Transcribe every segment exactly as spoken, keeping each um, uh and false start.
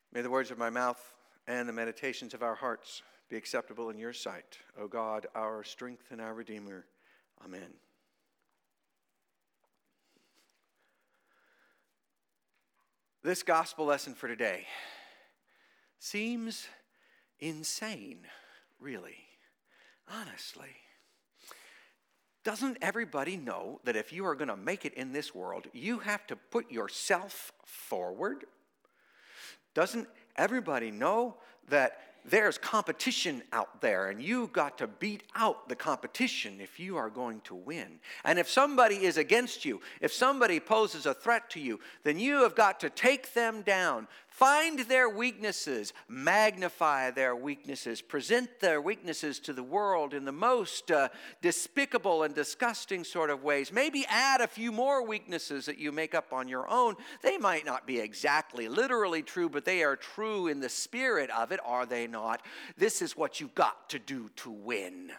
May the words of my mouth and the meditations of our hearts be acceptable in your sight, O God, our strength and our Redeemer. Amen. This gospel lesson for today seems insane, really, honestly. Doesn't everybody know that if you are going to make it in this world, you have to put yourself forward? Doesn't everybody know that there's competition out there and you've got to beat out the competition if you are going to win? And if somebody is against you, if somebody poses a threat to you, then you have got to take them down. Find their weaknesses, magnify their weaknesses, present their weaknesses to the world in the most uh, despicable and disgusting sort of ways. Maybe add a few more weaknesses that you make up on your own. They might not be exactly literally true, but they are true in the spirit of it, are they not? This is what you've got to do to win.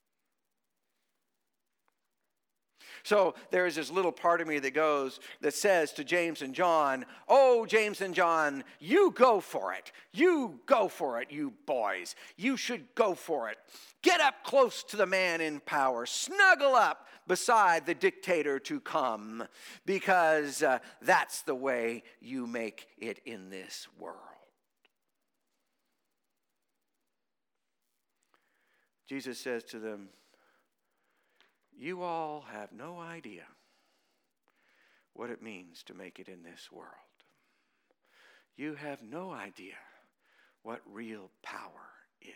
So there is this little part of me that goes, that says to James and John, oh, James and John, you go for it. You go for it, you boys. You should go for it. Get up close to the man in power. Snuggle up beside the dictator to come, because uh, that's the way you make it in this world. Jesus says to them, you all have no idea what it means to make it in this world. You have no idea what real power is.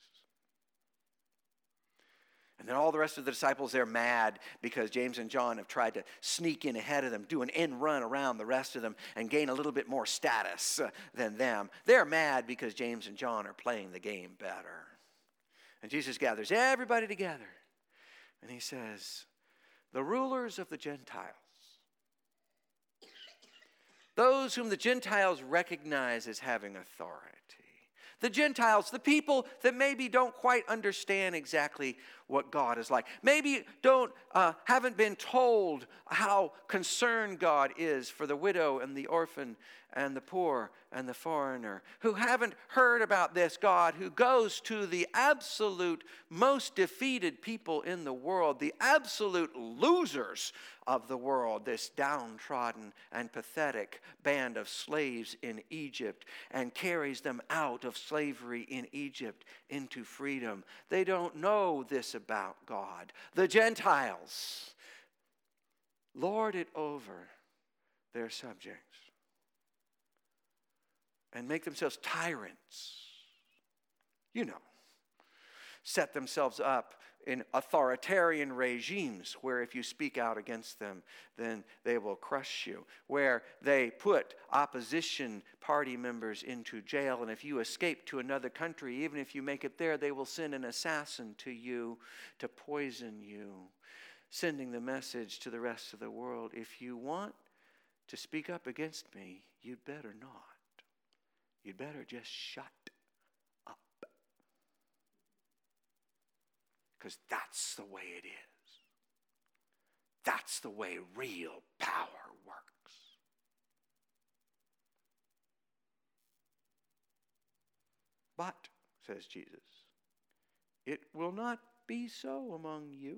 And then all the rest of the disciples, they're mad because James and John have tried to sneak in ahead of them, do an end run around the rest of them, and gain a little bit more status uh, than them. They're mad because James and John are playing the game better. And Jesus gathers everybody together. And he says, the rulers of the Gentiles, those whom the Gentiles recognize as having authority, the Gentiles, the people that maybe don't quite understand exactly what God is like, maybe don't, uh, haven't been told how concerned God is for the widow and the orphan and the poor and the foreigner, who haven't heard about this God who goes to the absolute most defeated people in the world, the absolute losers of the world, this downtrodden and pathetic band of slaves in Egypt, and carries them out of slavery in Egypt into freedom. They don't know this about God. The Gentiles lord it over their subjects and make themselves tyrants. You know, set themselves up in authoritarian regimes where if you speak out against them, then they will crush you. Where they put opposition party members into jail, and if you escape to another country, even if you make it there, they will send an assassin to you to poison you, sending the message to the rest of the world, if you want to speak up against me, you'd better not. You'd better just shut up. Because that's the way it is. That's the way real power works. But, says Jesus, it will not be so among you.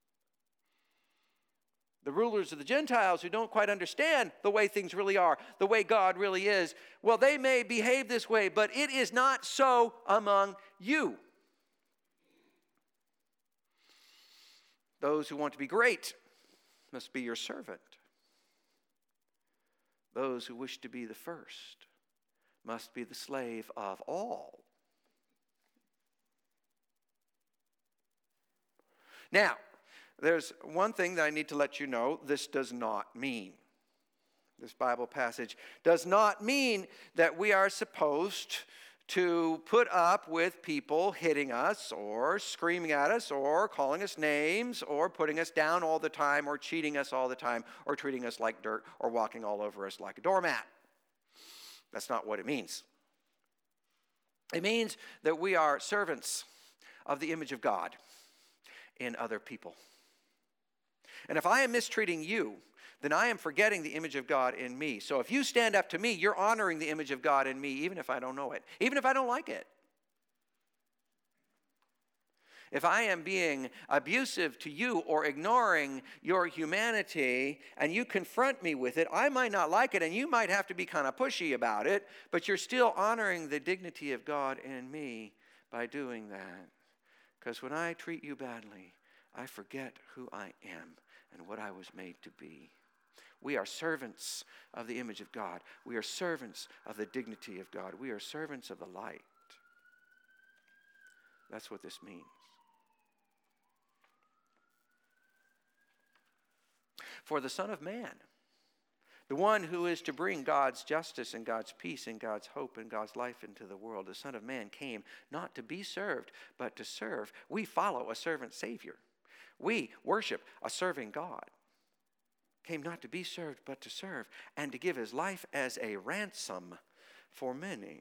The rulers of the Gentiles who don't quite understand the way things really are, the way God really is, well, they may behave this way, but it is not so among you. Those who want to be great must be your servant. Those who wish to be the first must be the slave of all. Now, there's one thing that I need to let you know this does not mean. This Bible passage does not mean that we are supposed to put up with people hitting us or screaming at us or calling us names or putting us down all the time or cheating us all the time or treating us like dirt or walking all over us like a doormat. That's not what it means. It means that we are servants of the image of God in other people. And if I am mistreating you, then I am forgetting the image of God in me. So if you stand up to me, you're honoring the image of God in me, even if I don't know it, even if I don't like it. If I am being abusive to you or ignoring your humanity and you confront me with it, I might not like it and you might have to be kind of pushy about it, but you're still honoring the dignity of God in me by doing that. Because when I treat you badly, I forget who I am and what I was made to be. We are servants of the image of God. We are servants of the dignity of God. We are servants of the light. That's what this means. For the Son of Man, the one who is to bring God's justice and God's peace and God's hope and God's life into the world, the Son of Man came not to be served, but to serve. We follow a servant Savior. We worship a serving God. Came not to be served, but to serve, and to give his life as a ransom for many.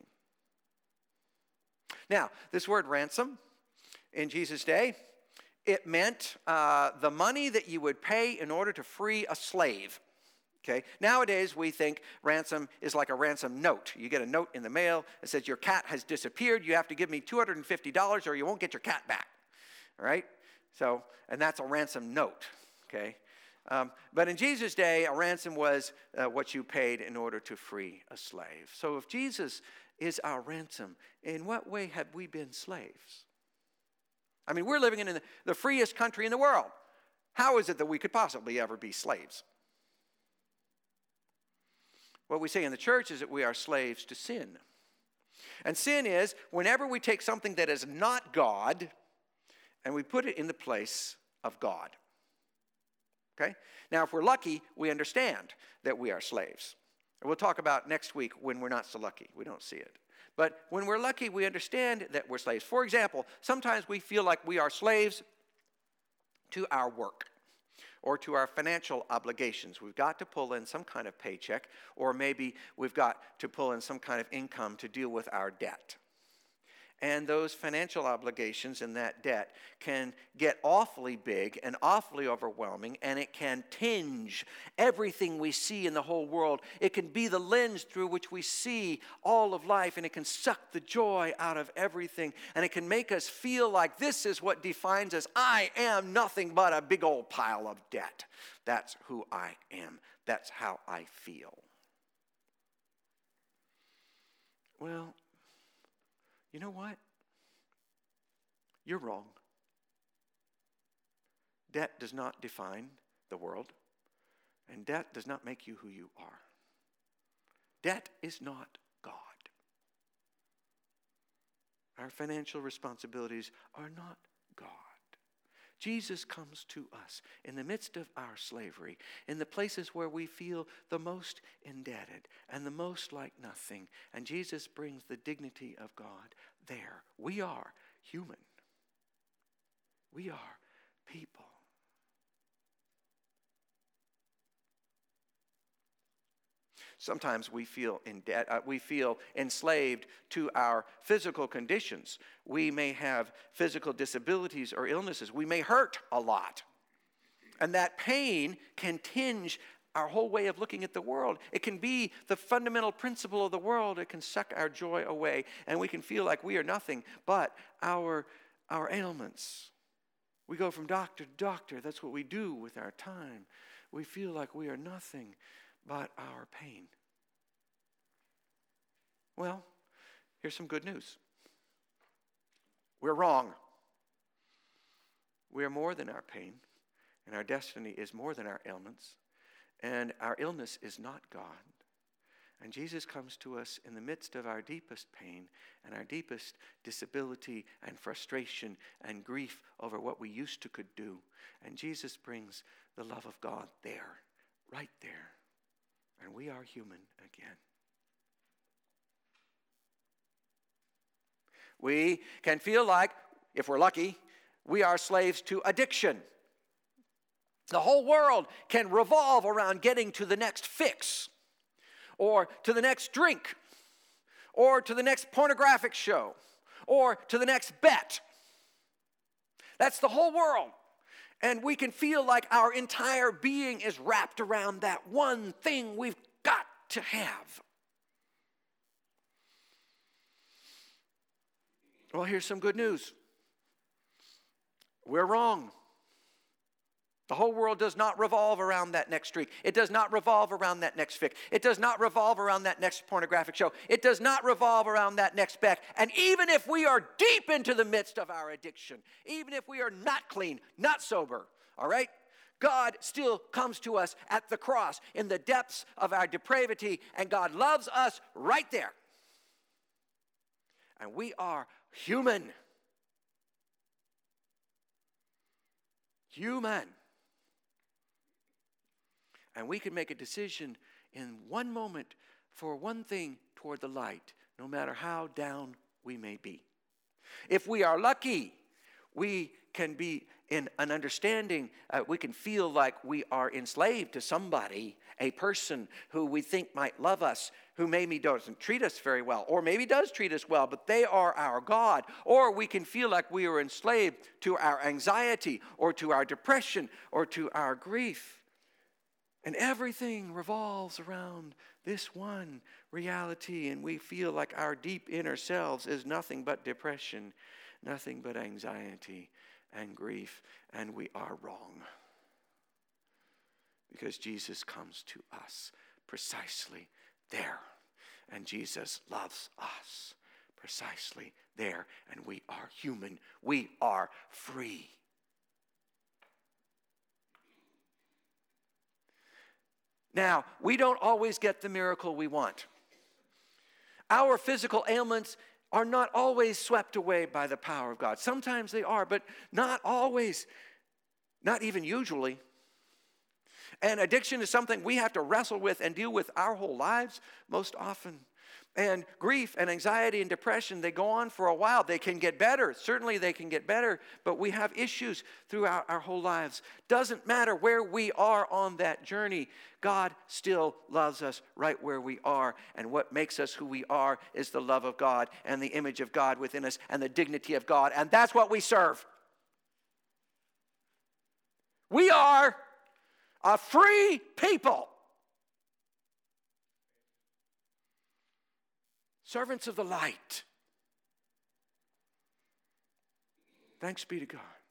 Now, this word ransom in Jesus' day, it meant uh, the money that you would pay in order to free a slave. Okay. Nowadays, we think ransom is like a ransom note. You get a note in the mail that says your cat has disappeared. You have to give me two hundred fifty dollars or you won't get your cat back. All right? So, and that's a ransom note. Okay. Um, but in Jesus' day, a ransom was uh, what you paid in order to free a slave. So if Jesus is our ransom, in what way have we been slaves? I mean, we're living in the, the freest country in the world. How is it that we could possibly ever be slaves? What we say in the church is that we are slaves to sin. And sin is whenever we take something that is not God and we put it in the place of God. Okay? Now, if we're lucky, we understand that we are slaves. And we'll talk about next week when we're not so lucky. We don't see it. But when we're lucky, we understand that we're slaves. For example, sometimes we feel like we are slaves to our work or to our financial obligations. We've got to pull in some kind of paycheck, or maybe we've got to pull in some kind of income to deal with our debt. And those financial obligations and that debt can get awfully big and awfully overwhelming, and it can tinge everything we see in the whole world. It can be the lens through which we see all of life, and it can suck the joy out of everything, and it can make us feel like this is what defines us. I am nothing but a big old pile of debt. That's who I am. That's how I feel. Well, you know what? You're wrong. Debt does not define the world, and debt does not make you who you are. Debt is not God. Our financial responsibilities are not God. Jesus comes to us in the midst of our slavery, in the places where we feel the most indebted and the most like nothing. And Jesus brings the dignity of God there. We are human. We are people. Sometimes we feel in debt, uh, we feel enslaved to our physical conditions. We may have physical disabilities or illnesses. We may hurt a lot. And that pain can tinge our whole way of looking at the world. It can be the fundamental principle of the world. It can suck our joy away, and we can feel like we are nothing but our, our ailments. We go from doctor to doctor. That's what we do with our time. We feel like we are nothing but our pain. Well, here's some good news. We're wrong. We are more than our pain, and our destiny is more than our ailments, and our illness is not God. And Jesus comes to us in the midst of our deepest pain and our deepest disability and frustration and grief over what we used to could do. And Jesus brings the love of God there, right there. And we are human again. We can feel like, if we're lucky, we are slaves to addiction. The whole world can revolve around getting to the next fix, or to the next drink, or to the next pornographic show, or to the next bet. That's the whole world. And we can feel like our entire being is wrapped around that one thing we've got to have. Well, here's some good news. We're wrong. The whole world does not revolve around that next streak. It does not revolve around that next fic. It does not revolve around that next pornographic show. It does not revolve around that next beck. And even if we are deep into the midst of our addiction, even if we are not clean, not sober, all right, God still comes to us at the cross in the depths of our depravity, and God loves us right there. And we are human. Human. And we can make a decision in one moment for one thing toward the light, no matter how down we may be. If we are lucky, we can be in an understanding, uh, we can feel like we are enslaved to somebody, a person who we think might love us, who maybe doesn't treat us very well, or maybe does treat us well, but they are our God. Or we can feel like we are enslaved to our anxiety, or to our depression, or to our grief. And everything revolves around this one reality, and we feel like our deep inner selves is nothing but depression, nothing but anxiety and grief, and we are wrong. Because Jesus comes to us precisely there, and Jesus loves us precisely there, and we are human. We are free. Now, we don't always get the miracle we want. Our physical ailments are not always swept away by the power of God. Sometimes they are, but not always, not even usually. And addiction is something we have to wrestle with and deal with our whole lives most often. And grief and anxiety and depression, they go on for a while. They can get better. Certainly they can get better, but we have issues throughout our whole lives. Doesn't matter where we are on that journey, God still loves us right where we are. And what makes us who we are is the love of God and the image of God within us and the dignity of God. And that's what we serve. We are a free people. Servants of the light. Thanks be to God.